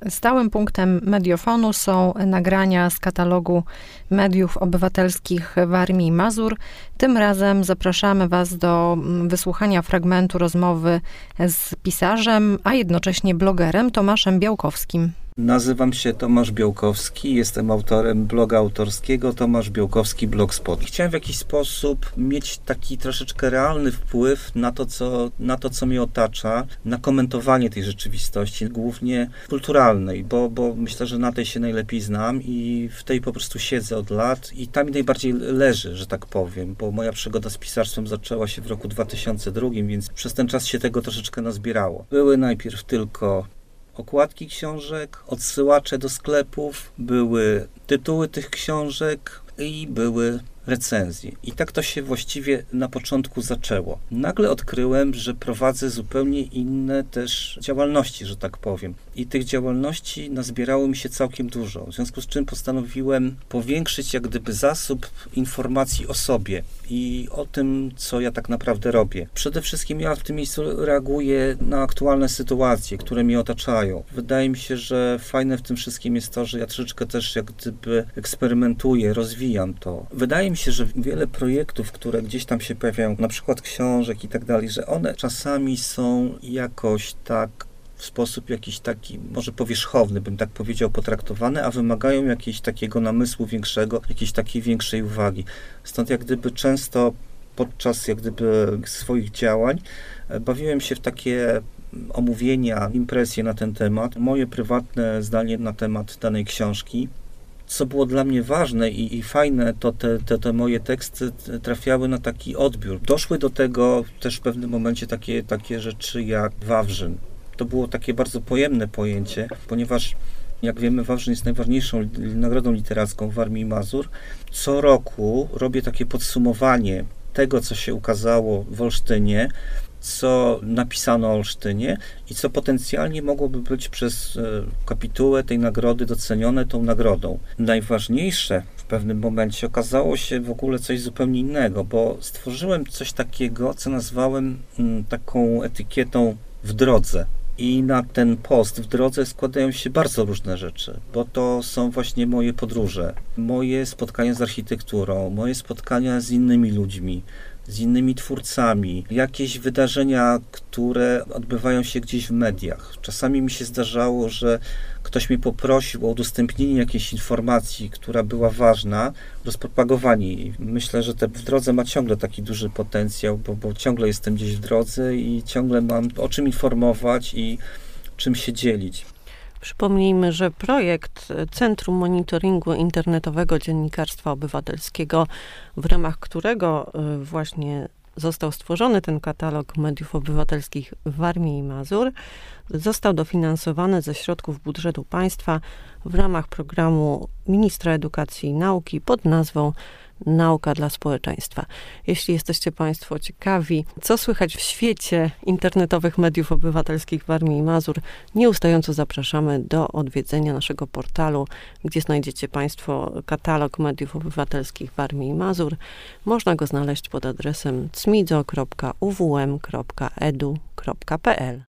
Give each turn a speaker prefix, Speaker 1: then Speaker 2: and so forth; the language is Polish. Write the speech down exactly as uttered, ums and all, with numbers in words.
Speaker 1: Stałym punktem Mediofonu są nagrania z katalogu mediów obywatelskich Warmii i Mazur. Tym razem zapraszamy Was do wysłuchania fragmentu rozmowy z pisarzem, a jednocześnie blogerem Tomaszem Białkowskim.
Speaker 2: Nazywam się Tomasz Białkowski, jestem autorem bloga autorskiego Tomasz Białkowski Blogspot. Chciałem w jakiś sposób mieć taki troszeczkę realny wpływ na to, co, na to, co mnie otacza, na komentowanie tej rzeczywistości, głównie kulturalnej, bo, bo myślę, że na tej się najlepiej znam i w tej po prostu siedzę od lat i tam mi najbardziej leży, że tak powiem, bo moja przygoda z pisarstwem zaczęła się w roku dwa tysiące drugim, więc przez ten czas się tego troszeczkę nazbierało. Były najpierw tylko okładki książek, odsyłacze do sklepów, były tytuły tych książek i były recenzje. I tak to się właściwie na początku zaczęło. Nagle odkryłem, że prowadzę zupełnie inne też działalności, że tak powiem. I tych działalności nazbierało mi się całkiem dużo. W związku z czym postanowiłem powiększyć jak gdyby zasób informacji o sobie i o tym, co ja tak naprawdę robię. Przede wszystkim ja w tym miejscu reaguję na aktualne sytuacje, które mnie otaczają. Wydaje mi się, że fajne w tym wszystkim jest to, że ja troszeczkę też jak gdyby eksperymentuję, rozwijam to. Wydaje mi się, że wiele projektów, które gdzieś tam się pojawiają, na przykład książek i tak dalej, że one czasami są jakoś tak w sposób jakiś taki, może powierzchowny, bym tak powiedział, potraktowane, a wymagają jakiegoś takiego namysłu większego, jakiejś takiej większej uwagi. Stąd jak gdyby często podczas jak gdyby swoich działań bawiłem się w takie omówienia, impresje na ten temat, moje prywatne zdanie na temat danej książki. Co było dla mnie ważne i, i fajne, to te, te, te moje teksty trafiały na taki odbiór. Doszły do tego też w pewnym momencie takie, takie rzeczy jak Wawrzyn. To było takie bardzo pojemne pojęcie, ponieważ jak wiemy, Wawrzyn jest najważniejszą nagrodą literacką w Warmii i Mazur. Co roku robię takie podsumowanie tego, co się ukazało w Olsztynie, co napisano o Olsztynie i co potencjalnie mogłoby być przez kapitułę tej nagrody docenione tą nagrodą. Najważniejsze w pewnym momencie okazało się w ogóle coś zupełnie innego, bo stworzyłem coś takiego, co nazwałem taką etykietą w drodze. I na ten post w drodze składają się bardzo różne rzeczy, bo to są właśnie moje podróże, moje spotkania z architekturą, moje spotkania z innymi ludźmi, z innymi twórcami, jakieś wydarzenia, które odbywają się gdzieś w mediach. Czasami mi się zdarzało, że ktoś mnie poprosił o udostępnienie jakiejś informacji, która była ważna, rozpropagowanie jej. Myślę, że te w drodze ma ciągle taki duży potencjał, bo, bo ciągle jestem gdzieś w drodze i ciągle mam o czym informować i czym się dzielić.
Speaker 3: Przypomnijmy, że projekt Centrum Monitoringu Internetowego Dziennikarstwa Obywatelskiego, w ramach którego właśnie został stworzony ten katalog mediów obywatelskich w Warmii i Mazur, został dofinansowany ze środków budżetu państwa w ramach programu Ministra Edukacji i Nauki pod nazwą Nauka dla społeczeństwa. Jeśli jesteście Państwo ciekawi, co słychać w świecie internetowych mediów obywatelskich w Warmii i Mazur, nieustająco zapraszamy do odwiedzenia naszego portalu, gdzie znajdziecie Państwo katalog mediów obywatelskich w Warmii i Mazur. Można go znaleźć pod adresem cmidzo kropka u w m kropka e d u kropka p l.